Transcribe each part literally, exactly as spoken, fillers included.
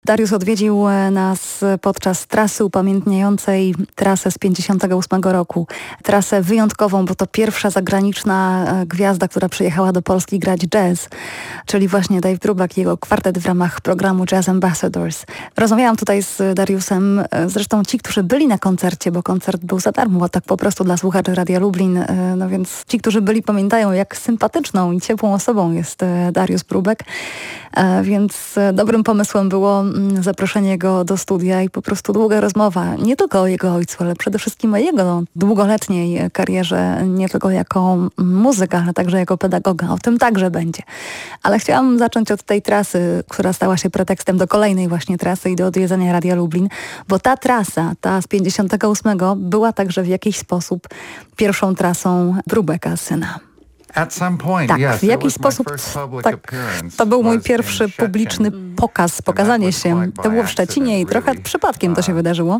Dariusz odwiedził nas podczas trasy upamiętniającej trasę z pięćdziesiątego ósmego roku. Trasę wyjątkową, bo to pierwsza zagraniczna gwiazda, która przyjechała do Polski grać jazz, czyli właśnie Dave Brubeck i jego kwartet w ramach programu Jazz Ambassadors. Rozmawiałam tutaj z Dariusem, zresztą ci, którzy byli na koncercie, bo koncert był za darmo, tak po prostu dla słuchaczy Radia Lublin, no więc ci, którzy byli, pamiętają, jak sympatyczną i ciepłą osobą jest Dariusz Brubeck, więc dobrym pomysłem było zaproszenie go do studia i po prostu długa rozmowa, nie tylko o jego ojcu, ale przede wszystkim o jego długoletniej karierze, nie tylko jako muzyka, ale także jako pedagoga. O tym także będzie. Ale chciałam zacząć od tej trasy, która stała się pretekstem do kolejnej właśnie trasy i do odwiedzania Radia Lublin, bo ta trasa, ta z pięćdziesiątego ósmego była także w jakiś sposób pierwszą trasą Brubecka, syna. Tak, w jakiś sposób tak, to był mój pierwszy publiczny pokaz, pokazanie się. To było w Szczecinie i trochę przypadkiem to się wydarzyło.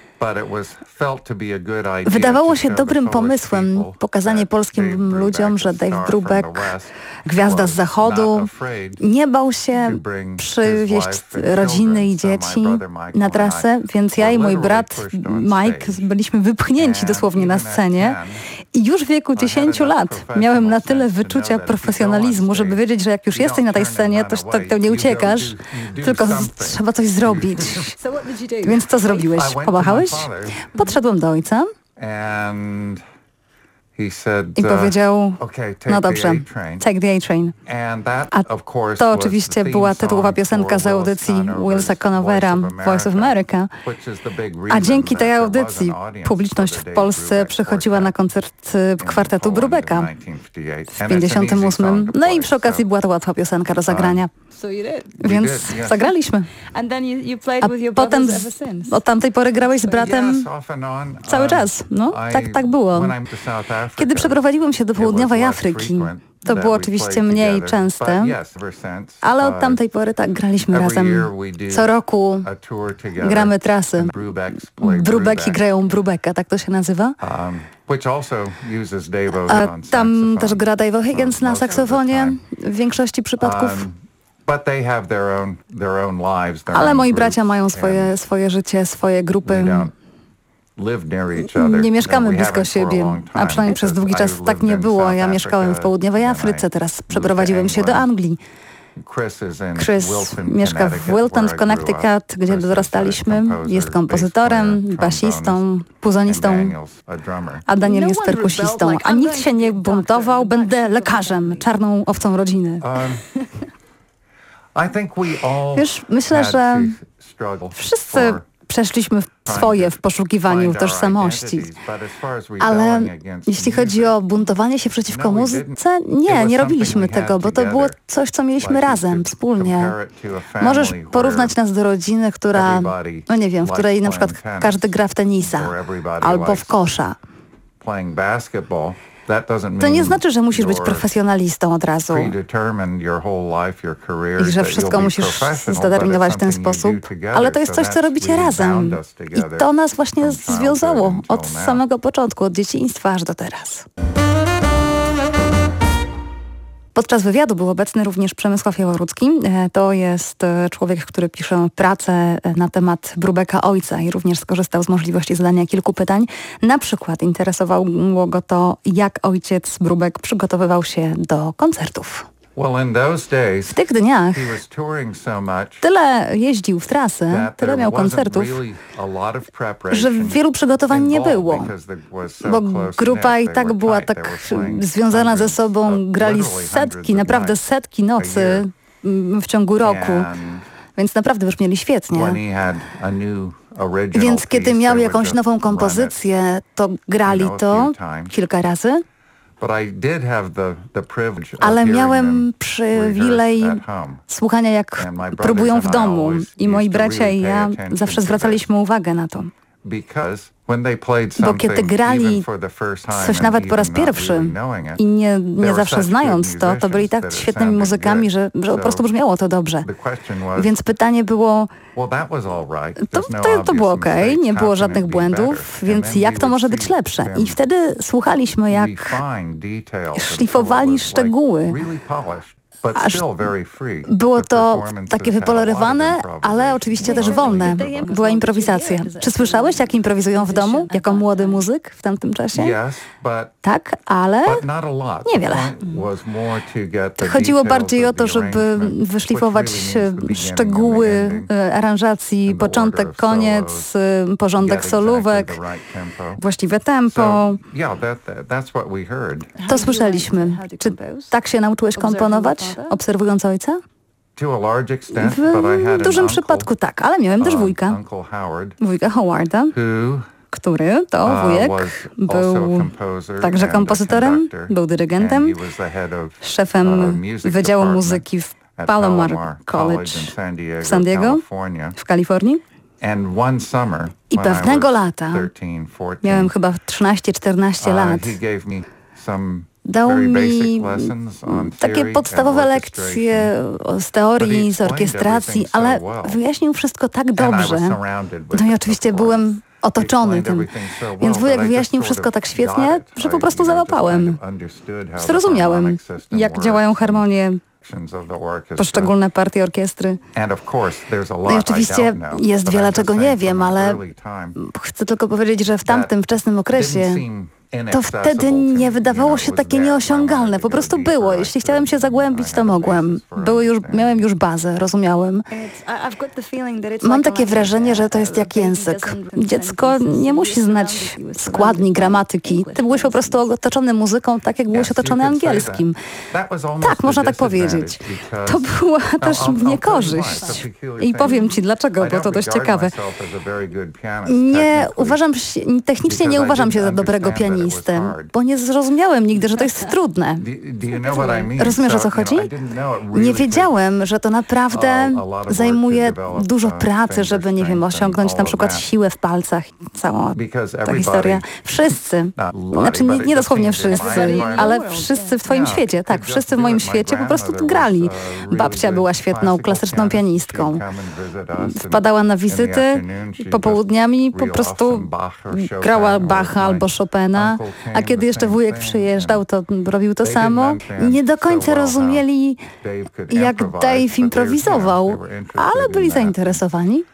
Wydawało się dobrym pomysłem pokazanie polskim ludziom, że Dave Brubeck, gwiazda z zachodu, nie bał się przywieźć rodziny i dzieci na trasę, więc ja i mój brat Mike byliśmy wypchnięci dosłownie na scenie i już w wieku dziesięciu lat miałem na tyle wyczucia profesjonalizmu, żeby wiedzieć, że jak już jesteś na tej scenie, to, to, to nie uciekasz, tylko z, trzeba coś zrobić. Więc co zrobiłeś? Pomachałeś? Podszedłem do ojca i powiedział, no dobrze, take the A-Train. A to oczywiście była tytułowa piosenka z audycji Willsa Conovera, Voice of America. A dzięki tej audycji publiczność w Polsce przychodziła na koncert kwartetu Brubecka w pięćdziesiątym ósmym. No i przy okazji była to łatwa piosenka do zagrania. Więc zagraliśmy. A potem od tamtej pory grałeś z bratem cały czas. No, tak, tak było. Kiedy przeprowadziłem się do południowej Afryki, to było oczywiście mniej częste, ale od tamtej pory tak graliśmy razem. Co roku gramy trasy. Brubecki grają Brubecka, tak to się nazywa. A tam też gra Dave Higgins na saksofonie w większości przypadków. Ale moi bracia mają swoje, swoje życie, swoje grupy. Nie mieszkamy blisko siebie, a przynajmniej przez długi czas tak nie było. Ja mieszkałem w południowej Afryce, teraz przeprowadziłem się do Anglii. Chris mieszka w Wilton w Connecticut, gdzie dorastaliśmy. Jest kompozytorem, basistą, puzonistą, a Daniel jest perkusistą. A nikt się nie buntował, będę lekarzem, czarną owcą rodziny. Wiesz, myślę, że wszyscy przeszliśmy swoje w poszukiwaniu tożsamości. Ale jeśli chodzi o buntowanie się przeciwko muzyce, nie, nie robiliśmy tego, bo to było coś, co mieliśmy razem, wspólnie. Możesz porównać nas do rodziny, która, no nie wiem, w której na przykład każdy gra w tenisa albo w kosza. To nie znaczy, że musisz być profesjonalistą od razu i że wszystko musisz zdeterminować w ten sposób, ale to jest coś, co robicie razem i to nas właśnie związało od samego początku, od dzieciństwa aż do teraz. Podczas wywiadu był obecny również Przemysław Jaworutki. To jest człowiek, który pisze pracę na temat Brubecka ojca i również skorzystał z możliwości zadania kilku pytań. Na przykład interesowało go to, jak ojciec Brubeck przygotowywał się do koncertów. W tych dniach tyle jeździł w trasę, tyle miał koncertów, że wielu przygotowań nie było, bo grupa i tak była tak związana ze sobą, grali setki, naprawdę setki nocy w ciągu roku, więc naprawdę brzmieli świetnie. Więc kiedy miał jakąś nową kompozycję, to grali to kilka razy. Ale miałem przywilej słuchania, jak próbują w domu i moi bracia i ja zawsze zwracaliśmy uwagę na to. Bo kiedy grali coś nawet po raz pierwszy i nie, nie zawsze znając to, to byli tak świetnymi muzykami, że, że po prostu brzmiało to dobrze. Więc pytanie było, to, to, to było okej, okay, nie było żadnych błędów, więc jak to może być lepsze? I wtedy słuchaliśmy, jak szlifowali szczegóły. Aż było to takie wypolerowane, ale oczywiście też wolne. Była improwizacja. Czy słyszałeś, jak improwizują w domu? Jako młody muzyk w tamtym czasie? Tak, ale niewiele. Chodziło bardziej o to, żeby wyszlifować szczegóły aranżacji, początek, koniec, porządek solówek, właściwe tempo. To słyszeliśmy. Czy tak się nauczyłeś komponować, obserwując ojca? W dużym przypadku tak, ale miałem też wujka. Wujka Howarda, który to wujek był także kompozytorem, był dyrygentem, szefem Wydziału Muzyki w Palomar College w San Diego, w Kalifornii. I pewnego lata, miałem chyba trzynaście czternaście lat, dał mi takie podstawowe lekcje z teorii, z orkiestracji, ale wyjaśnił wszystko tak dobrze. No i oczywiście byłem otoczony tym. Więc wujek wyjaśnił wszystko tak świetnie, że po prostu załapałem. Zrozumiałem, jak działają harmonie, poszczególne partie orkiestry. No i oczywiście jest wiele, czego nie wiem, ale chcę tylko powiedzieć, że w tamtym wczesnym okresie to wtedy nie wydawało się takie nieosiągalne. Po prostu było. Jeśli chciałem się zagłębić, to mogłem. Były już, miałem już bazę, rozumiałem. Mam takie wrażenie, że to jest jak język. Dziecko nie musi znać składni, gramatyki. Ty byłeś po prostu otoczony muzyką, tak jak byłeś otoczony angielskim. Tak, można tak powiedzieć. To była też niekorzyść. I powiem ci dlaczego, bo to dość ciekawe. Nie uważam się, technicznie nie uważam się za dobrego pianisty. Bo nie zrozumiałem nigdy, że to jest trudne. Rozumiesz, o co chodzi? Nie wiedziałem, że to naprawdę zajmuje dużo pracy, żeby, nie wiem, osiągnąć na przykład siłę w palcach. Cała ta historia. Wszyscy, znaczy nie, nie dosłownie wszyscy, ale wszyscy w twoim świecie, tak, wszyscy w moim świecie po prostu grali. Babcia była świetną, klasyczną pianistką. Wpadała na wizyty, popołudniami po prostu grała Bacha albo Chopina. A kiedy jeszcze wujek przyjeżdżał, to robił to samo. Nie do końca rozumieli, jak Dave improwizował, ale byli zainteresowani.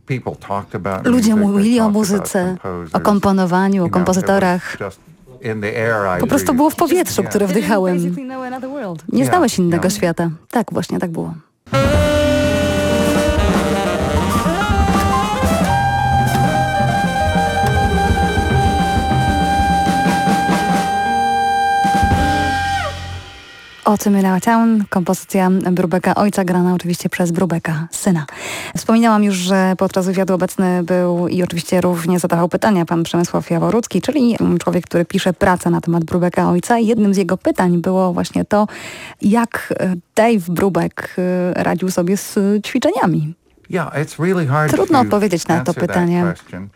Ludzie mówili o muzyce, o komponowaniu, o kompozytorach. Po prostu było w powietrzu, które wdychałem. Nie znałeś innego świata. Tak, właśnie tak było. Otymyla Town, kompozycja Brubecka ojca, grana oczywiście przez Brubecka syna. Wspominałam już, że podczas wywiadu obecny był i oczywiście również zadawał pytania pan Przemysław Jaworucki, czyli człowiek, który pisze pracę na temat Brubecka ojca. I jednym z jego pytań było właśnie to, jak Dave Brubeck radził sobie z ćwiczeniami. Trudno odpowiedzieć na to pytanie.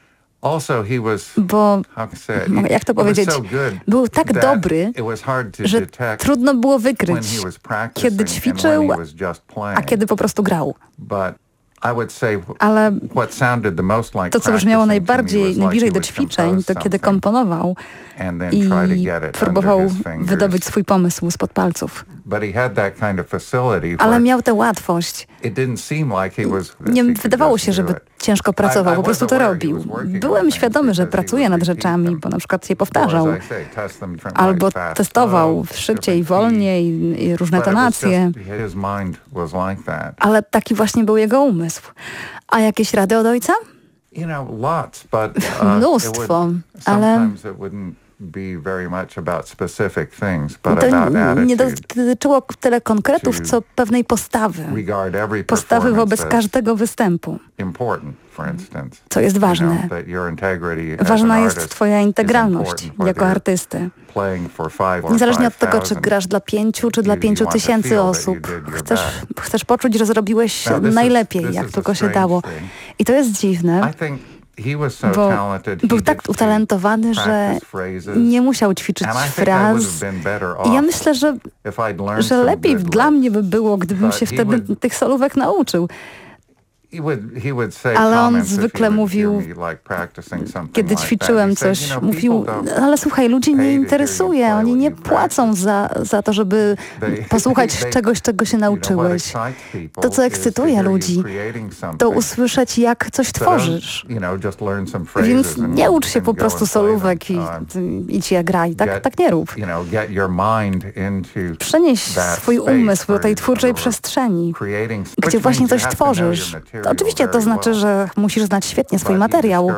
Bo, jak to powiedzieć, był tak dobry, że trudno było wykryć, kiedy ćwiczył, a kiedy po prostu grał. Ale to, co brzmiało najbardziej, najbliżej do ćwiczeń, to kiedy komponował i próbował wydobyć swój pomysł spod palców. Ale miał tę łatwość. Nie wydawało się, żeby ciężko pracował, po prostu to robił. Byłem świadomy, że pracuje nad rzeczami, bo na przykład je powtarzał. Albo testował szybciej, wolniej, i różne tonacje. Ale taki właśnie był jego umysł. A jakieś rady od ojca? Mnóstwo, ale to nie dotyczyło tyle konkretów, co pewnej postawy. Postawy wobec każdego występu. Co jest ważne. Ważna jest twoja integralność jako artysty. Niezależnie od tego, czy grasz dla pięciu, czy dla pięciu tysięcy osób. Chcesz, chcesz poczuć, że zrobiłeś najlepiej, jak tylko się dało. I to jest dziwne. Bo był tak utalentowany, że nie musiał ćwiczyć fraz. I ja myślę, że, że lepiej dla mnie by było, gdybym się wtedy tych solówek nauczył. Ale on zwykle mówił, kiedy ćwiczyłem coś, mówił, ale słuchaj, ludzi nie interesuje, oni nie płacą za, za to, żeby posłuchać czegoś, czego się nauczyłeś. To, co ekscytuje ludzi, to usłyszeć, jak coś tworzysz. Więc nie ucz się po prostu solówek i idź ja graj, tak, tak nie rób. Przenieś swój umysł do tej twórczej przestrzeni, gdzie właśnie coś tworzysz. To oczywiście to znaczy, że musisz znać świetnie swój materiał,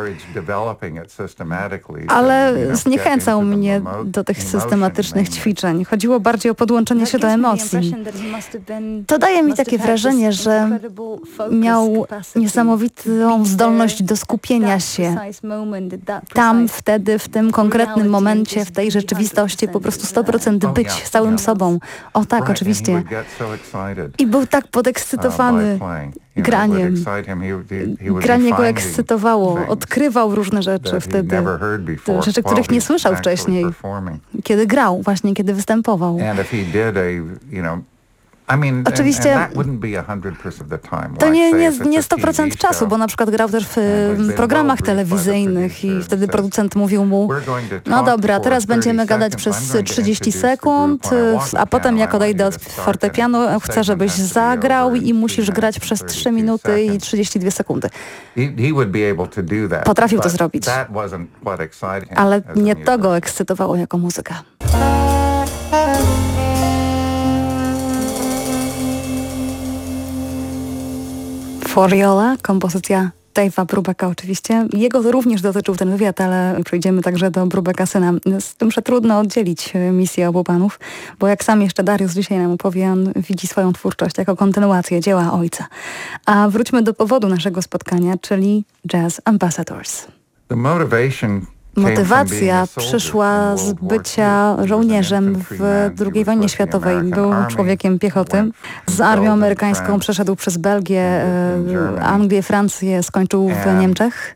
ale zniechęcał mnie do tych systematycznych ćwiczeń. Chodziło bardziej o podłączenie się do emocji. To daje mi takie wrażenie, że miał niesamowitą zdolność do skupienia się tam, wtedy, w tym konkretnym momencie, w tej rzeczywistości, po prostu sto procent być z całym sobą. O tak, oczywiście. I był tak podekscytowany graniem. Granie go ekscytowało, odkrywał różne rzeczy wtedy, rzeczy, których nie słyszał wcześniej, kiedy grał, właśnie kiedy występował. Oczywiście to nie, nie, nie sto procent czasu, bo na przykład grał też w programach telewizyjnych i wtedy producent mówił mu, no dobra, teraz będziemy gadać przez trzydzieści sekund, a potem jak odejdę od fortepianu, chcę, żebyś zagrał i musisz grać przez trzy minuty i trzydzieści dwie sekundy. Potrafił to zrobić, ale nie to go ekscytowało jako muzyka. Foriola, kompozycja Dave'a Brubecka oczywiście. Jego również dotyczył ten wywiad, ale przejdziemy także do Brubecka syna. Z tym, że trudno oddzielić misję obu panów, bo jak sam jeszcze Dariusz dzisiaj nam opowie, on widzi swoją twórczość jako kontynuację dzieła ojca. A wróćmy do powodu naszego spotkania, czyli Jazz Ambassadors. Motywacja przyszła z bycia żołnierzem w drugiej wojnie światowej. Był człowiekiem piechoty. Z armią amerykańską przeszedł przez Belgię, Anglię, Francję, skończył w Niemczech.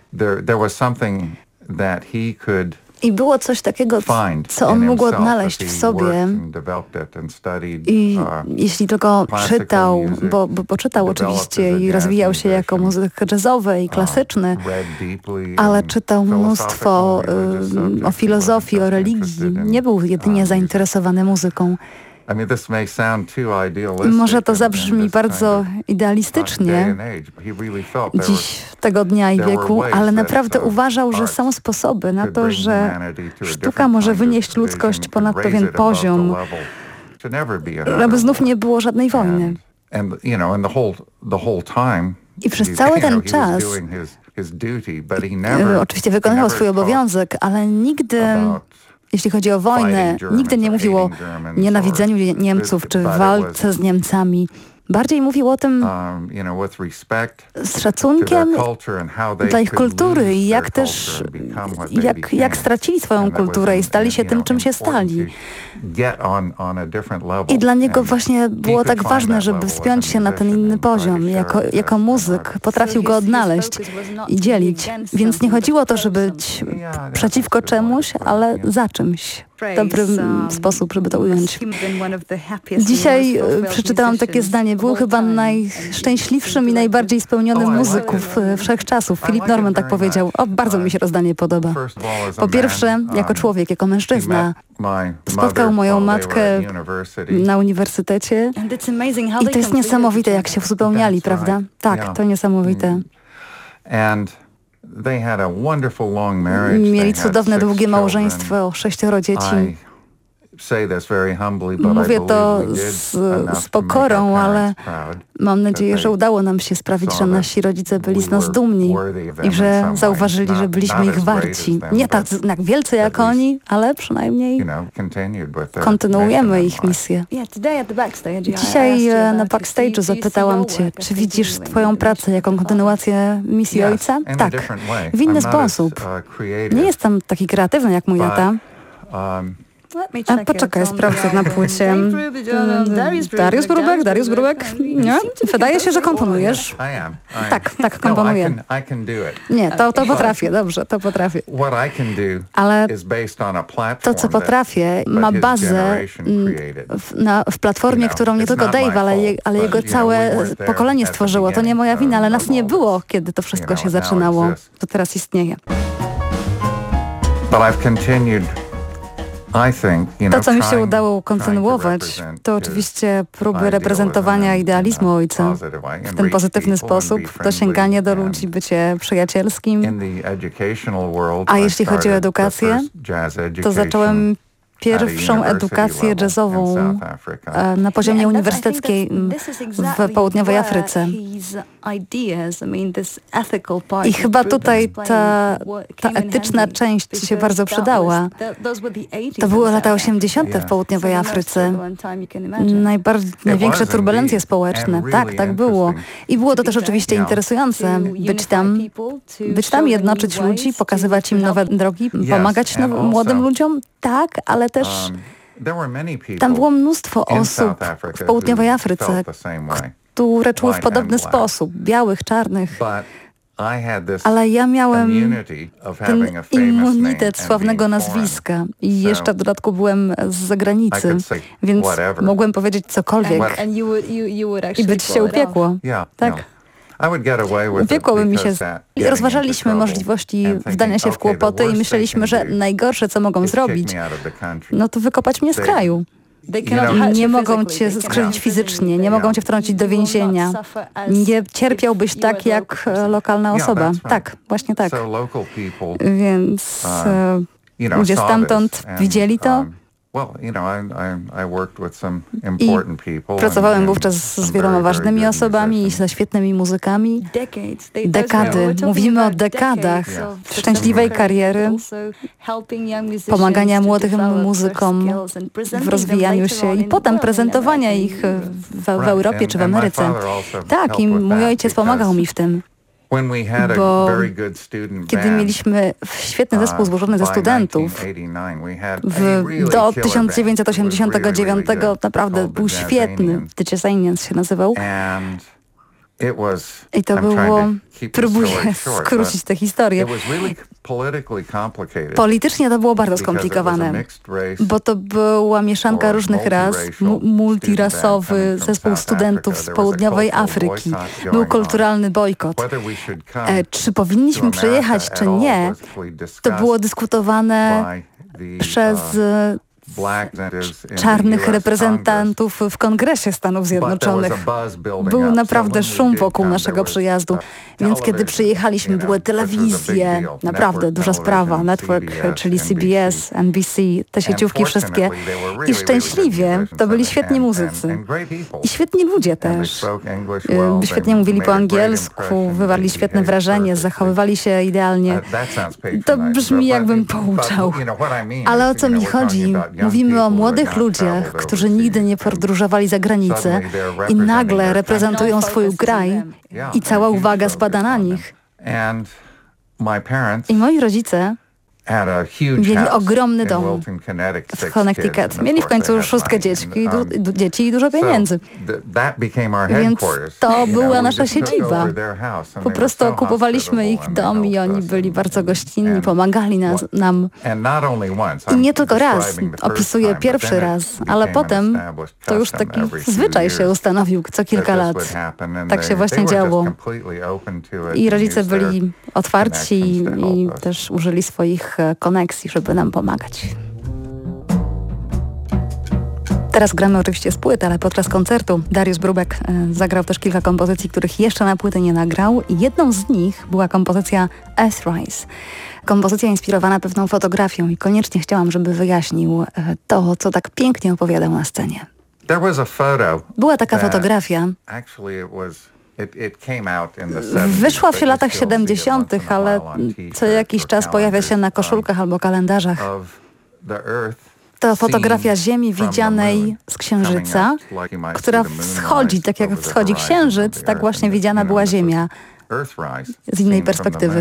I było coś takiego, co on mógł odnaleźć w sobie i jeśli tylko czytał, bo, bo poczytał oczywiście i rozwijał się jako muzyk jazzowy i klasyczny, ale czytał mnóstwo y, o filozofii, o religii. Nie był jedynie zainteresowany muzyką. Może to zabrzmi bardzo idealistycznie dziś, tego dnia i wieku, ale naprawdę uważał, że są sposoby na to, że sztuka może wynieść ludzkość ponad pewien poziom, aby znów nie było żadnej wojny. I przez cały ten czas oczywiście wykonywał swój obowiązek, ale nigdy, jeśli chodzi o wojnę, nigdy nie mówił o nienawidzeniu Niemców czy walce z Niemcami. Bardziej mówił o tym z szacunkiem dla ich kultury i jak też, jak, jak stracili swoją kulturę i stali się tym, czym się stali. I dla niego właśnie było tak ważne, żeby wspiąć się na ten inny poziom. Jako, jako muzyk potrafił go odnaleźć i dzielić. Więc nie chodziło o to, żeby być przeciwko czemuś, ale za czymś. Dobry sposób, żeby to ująć. Dzisiaj przeczytałam takie zdanie. Był chyba najszczęśliwszym i najbardziej spełnionym muzyków wszechczasów. Philip Norman tak powiedział. O, bardzo mi się to zdanie podoba. Po pierwsze, jako człowiek, jako mężczyzna. Spotkał moją matkę na uniwersytecie i to jest niesamowite, jak się uzupełniali, prawda? Tak, to niesamowite. Mieli cudowne, długie małżeństwo, sześcioro dzieci. Mówię to z, z pokorą, ale mam nadzieję, że udało nam się sprawić, że nasi rodzice byli z nas dumni i że zauważyli, że byliśmy ich warci. Nie tak jak wielcy jak oni, ale przynajmniej kontynuujemy ich misję. Dzisiaj na backstage'u zapytałam cię, czy widzisz twoją pracę jako kontynuację misji ojca? Tak, w inny sposób. Nie jestem taki kreatywny jak mój tata. A poczekaj, sprawdzę na płycie. Dariusz Brubeck, Dariusz Brubeck. Nie? Wydaje się, że komponujesz. Tak, tak, komponuję. Nie, to, to potrafię, dobrze, to potrafię. Ale to, co potrafię, ma bazę w, na, w platformie, którą nie tylko Dave, ale, je, ale jego całe pokolenie stworzyło. To nie moja wina, ale nas nie było, kiedy to wszystko się zaczynało. To teraz istnieje. To, co mi się udało kontynuować, to oczywiście próby reprezentowania idealizmu ojca w ten pozytywny sposób, dosięganie do ludzi, bycie przyjacielskim. A jeśli chodzi o edukację, to zacząłem pierwszą edukację jazzową na poziomie uniwersyteckim w południowej Afryce. I chyba tutaj ta, ta etyczna część się bardzo przydała. To były lata osiemdziesiąte w południowej Afryce. Najbardziej, największe turbulencje społeczne. Tak, tak było. I było to też oczywiście interesujące. Być tam, być tam, jednoczyć ludzi, pokazywać im nowe drogi, pomagać now, młodym ludziom. Tak, ale też tam było mnóstwo osób w południowej Afryce, które czuły w podobny sposób, białych, czarnych. Ale ja miałem ten immunitet sławnego nazwiska i jeszcze w dodatku byłem z zagranicy, więc mogłem powiedzieć cokolwiek i być się upiekło. Tak. Upiekłoby mi się. I rozważaliśmy możliwości wdania się w kłopoty i myśleliśmy, że najgorsze, co mogą zrobić, no to wykopać mnie z kraju. Nie mogą cię skrzywdzić fizycznie, nie mogą cię wtrącić do więzienia. Nie cierpiałbyś tak jak lokalna osoba. Tak, właśnie tak. Więc e, ludzie stamtąd widzieli to. I pracowałem wówczas z wieloma ważnymi osobami i ze świetnymi muzykami. Dekady. Mówimy o dekadach szczęśliwej kariery, pomagania młodym muzykom w rozwijaniu się i potem prezentowania ich w, w Europie czy w Ameryce. Tak, i mój ojciec pomagał mi w tym. Bo kiedy mieliśmy świetny zespół złożony ze studentów, w, do tysiąc dziewięćset osiemdziesiątego dziewiątego naprawdę był świetny, The Jazzanians się nazywał. I to było, próbuję skrócić tę historię. Politycznie to było bardzo skomplikowane, bo to była mieszanka różnych ras, multirasowy zespół studentów z południowej Afryki. Był kulturalny bojkot. E, czy powinniśmy przyjechać, czy nie, to było dyskutowane przez czarnych reprezentantów w Kongresie Stanów Zjednoczonych. Był naprawdę szum wokół naszego przyjazdu, więc kiedy przyjechaliśmy, były telewizje, naprawdę duża sprawa, Network, czyli C B S, N B C, te sieciówki wszystkie. I szczęśliwie to byli świetni muzycy. I świetni ludzie też. Świetnie mówili po angielsku, wywarli świetne wrażenie, zachowywali się idealnie. To brzmi, jakbym pouczał. Ale o co mi chodzi? Mówimy o młodych ludziach, którzy nigdy nie podróżowali za granicę i nagle reprezentują swój kraj i cała uwaga spada na nich. I moi rodzice mieli ogromny dom w Connecticut. Mieli w końcu szóstkę dzieci, du, dzieci i dużo pieniędzy. Więc to była nasza siedziba. Po prostu okupowaliśmy ich dom i oni byli bardzo gościnni, pomagali nas, nam. I nie tylko raz, opisuję pierwszy raz, ale potem to już taki zwyczaj się ustanowił co kilka lat. Tak się właśnie działo. I rodzice byli otwarci i też użyli swoich koneksji, żeby nam pomagać. Teraz gramy oczywiście z płyt, ale podczas koncertu Dariusz Brubeck zagrał też kilka kompozycji, których jeszcze na płyty nie nagrał. I jedną z nich była kompozycja Earthrise. Kompozycja inspirowana pewną fotografią i koniecznie chciałam, żeby wyjaśnił to, co tak pięknie opowiadał na scenie. Była taka fotografia. Wyszła w latach siedemdziesiątych, ale co jakiś czas pojawia się na koszulkach albo kalendarzach. To fotografia Ziemi widzianej z Księżyca, która wschodzi, tak jak wschodzi Księżyc, tak właśnie widziana była Ziemia z innej perspektywy.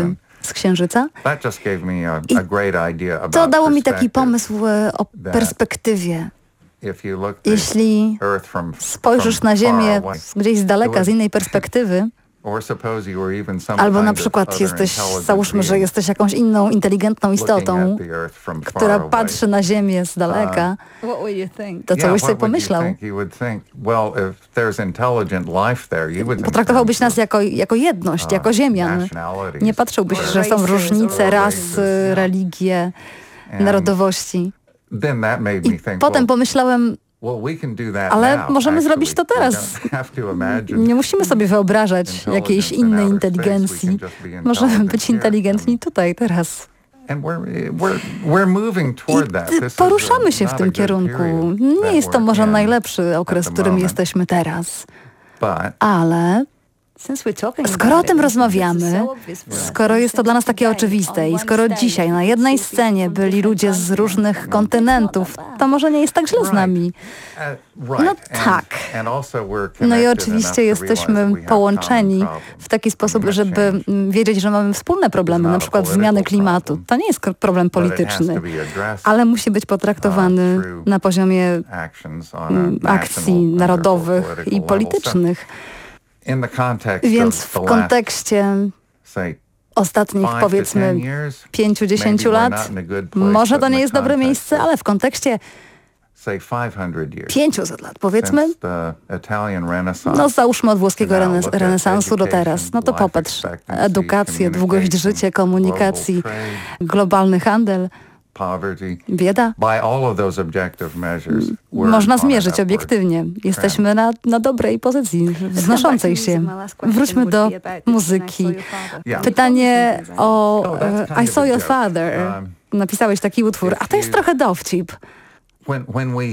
z Księżyca. That just gave me a, I a great idea about to dało mi taki perspective. pomysł e, o perspektywie. If you look at Jeśli Earth from, spojrzysz from na far Ziemię away, gdzieś z daleka, z innej perspektywy, or suppose you were even some albo na kind of przykład other jesteś, intelligent załóżmy, że being jesteś jakąś inną inteligentną looking istotą, at the Earth from far która away. patrzy na Ziemię z daleka, What would you think? to co Yeah, byś what sobie would you pomyślał? think? You would think, well, if there's intelligent life there, you would think Potraktowałbyś there's nas jako, jako jedność, uh, jako Ziemian. nationalities, Nie patrzyłbyś, or- że są różnice, or rasy, races, religie, and narodowości. Then that made me I think, potem well, pomyślałem, well, we can do that ale now, możemy actually. zrobić to We teraz. don't have to imagine Nie musimy sobie wyobrażać intelligence jakiejś in innej outer space. We inteligencji. can just be Możemy intelligent być here. inteligentni tutaj, teraz. And we're, we're, we're moving I toward that. This is poruszamy a- się w not tym a good kierunku. period Nie that jest to we're może in najlepszy at okres, the w którym moment. jesteśmy teraz. But Ale Since we're talking skoro o about tym it, rozmawiamy, this is so obvious for us. skoro jest to dla nas takie oczywiste i skoro dzisiaj na jednej scenie byli ludzie z różnych kontynentów, to może nie jest tak źle z nami. Uh, right. No And- tak. and also we're No i connected enough oczywiście to jesteśmy realize that we have połączeni common w taki sposób, problems. żeby Climate change, mm, wiedzieć, że mamy wspólne problemy, not na a przykład political zmiany klimatu. problem, To nie jest ko- problem but it has polityczny, to be addressed, ale musi być potraktowany uh, through na poziomie actions on a mm, national akcji and narodowych political i level. politycznych. So in the context Więc of w the last, kontekście say, ostatnich, five to powiedzmy, ten years, pięciu, dziesięciu maybe we're lat, not in a good place, może but to in nie the jest dobre context miejsce, of, ale w kontekście say, five hundred years, pięciuset lat, powiedzmy, since the Italian Renaissance, no załóżmy od włoskiego to now renes- look at renesansu do education, teraz, no to life popatrz, expectancy, edukację, długość communication, życia, komunikacji, global trade, globalny handel, poverty. bieda. By all of those objective measures, we're Można on an zmierzyć upward obiektywnie. Jesteśmy na, na dobrej pozycji, wznoszącej się. Wróćmy do muzyki. Yeah. Pytanie o Oh, that's kind e, I of Saw a Your joke. Father. Um, Napisałeś taki utwór, a to jest you- trochę dowcip. When when we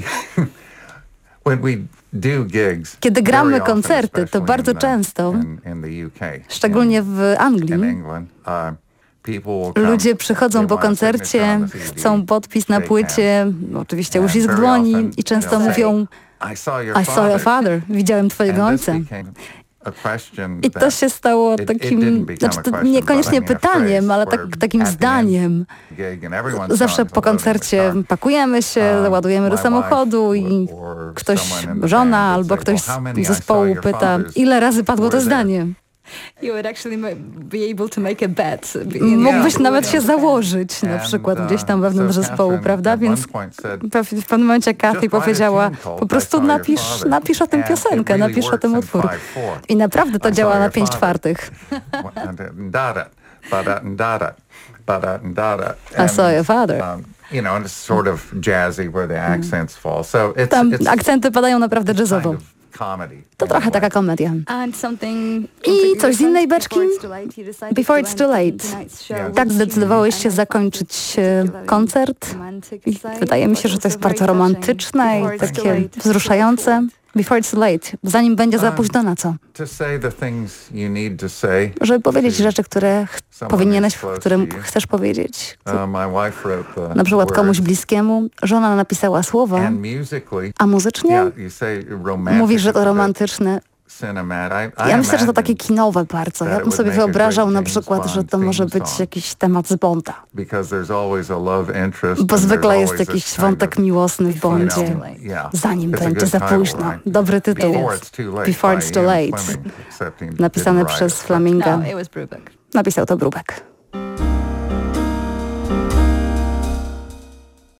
when we do gigs, Kiedy gramy very often, koncerty, to especially bardzo in the- często, in, in the U K, szczególnie w in, in Anglii, England, uh, people will come, ludzie przychodzą they po want a signature koncercie, on the C D, chcą podpis na shake płycie, oczywiście hands. uścisk And very dłoni often i często they'll say, mówią I saw your I saw your father, widziałem twojego And this ojca. became a question I to that się stało it- it takim, didn't become znaczy a to question, niekoniecznie but I mean a pytaniem, phrase ale where tak, takim at the end zdaniem. gig and everyone's Zawsze gone po to loading the koncercie car. pakujemy się, Um, ładujemy do my samochodu wife i or- or ktoś, someone in the żona band would albo say, ktoś "Well, how many z I saw zespołu your pyta, fathers ile razy padło to were there?" zdanie. You would actually ma- be able to make a bet. Mógłbyś Yeah. nawet się założyć na And, przykład uh, gdzieś tam wewnątrz so zespołu, Catherine prawda? at Więc one point said, w w pewnym momencie Kathy "Just write a powiedziała, tune called po I prostu Saw Your napisz, Father." napisz o tym And it piosenkę, really napisz o tym works in utwór. five four. I naprawdę to I działa saw na your pięć father. czwartych. Da-da, ba-da, da-da, ba-da, da-da. I saw your And, father. um, You know, and it's sort of jazzy where the accents fall. So it's, Tam it's akcenty padają naprawdę jazzowo. kind of comedy. To trochę taka komedia. And something I coś z innej beczki? Before it's too late. Yeah. Tak zdecydowałeś się zakończyć e, koncert. I wydaje mi się, że to jest bardzo romantyczne i takie wzruszające. Before it's too late. Zanim będzie za późno na co? To say the things you need to say. Żeby powiedzieć rzeczy, które ch- Someone powinieneś, who's close którym to you. chcesz powiedzieć. Uh, my wife wrote the Na przykład komuś words. bliskiemu. Żona napisała słowa, And musically, a muzycznie yeah, you say romantic. mówisz, że to is a bit romantyczne. cinematic. I, I Ja myślę, że to takie imagine, kinowe bardzo. Ja that bym it sobie would make a wyobrażał great na James przykład, że Bond to może theme być song. jakiś temat z Bonda. Because there's always a love interest. Bo and zwykle there's jest always jakiś this kind wątek of, miłosny w you know, Bondzie. yeah. Zanim It's a będzie good za title, późno. right? Dobry tytuł. Before it's too late Before by it's too Ian late. Fleming, except he Napisane didn't write przez it. Flaminga. No, it was Brubeck. Napisał to Brubeck.